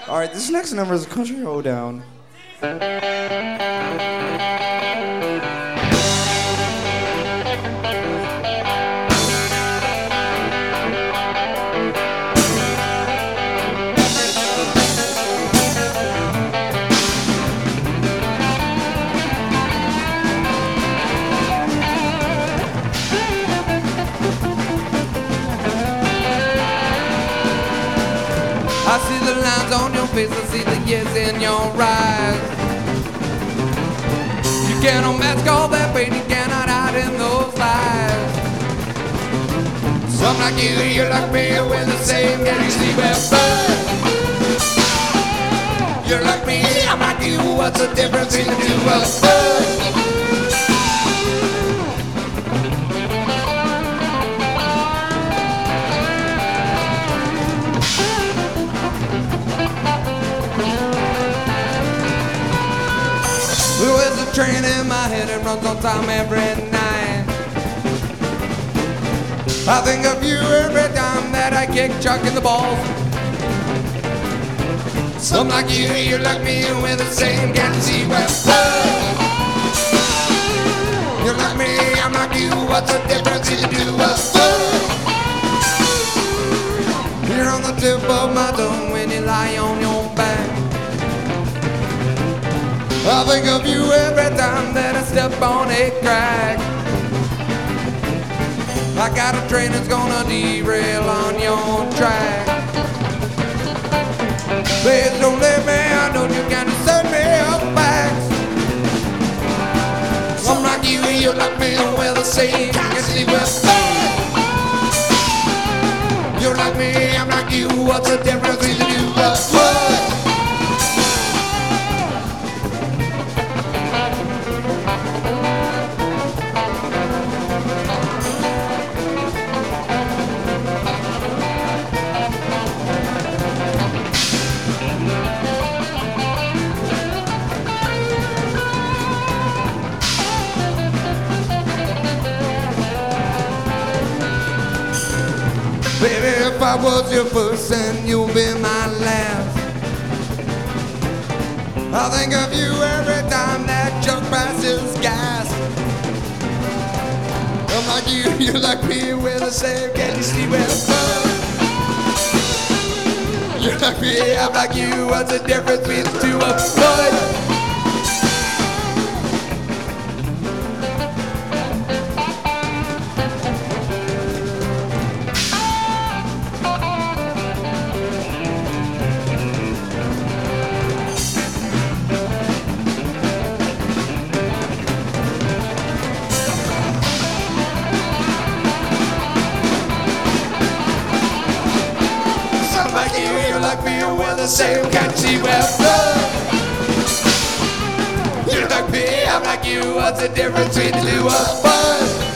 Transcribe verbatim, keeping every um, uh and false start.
All right, this next number is a country hoedown. I see the lines on your face, I see the yes in your eyes. You cannot mask all that pain, you cannot hide in those lies. Some like you, you're like me, we're the same, can you see we're fun? You're like me, I'm like you, what's the difference in the two of us? There's a train in my head, it runs on time every night. I think of you every time that I kick Chuck in the balls. Some like you, you're like me, we're the same, can't you see we're fun? You're like me, I'm like you, what's the difference in the two of us? You're on the tip of my tongue when you lie on your back. I think of you every time that I step on a crack. I got a train that's gonna derail on your track. Please don't let me, I know you can't set me up back. I'm like you, you're like me, we're the same, can't see we're fun. You're like me, I'm like you, what's the difference in the two of us? Baby, if I was your first, then you'll be my last. I think of you every time that truck passes gas. I'm like you, you're like me, we're the same, can't you see we're fun? You're like me, I'm like you, what's the difference between the two of us? You're like me, we're the same, can't you see we're fun? You're like me, I'm like you, what's the difference between the two of us?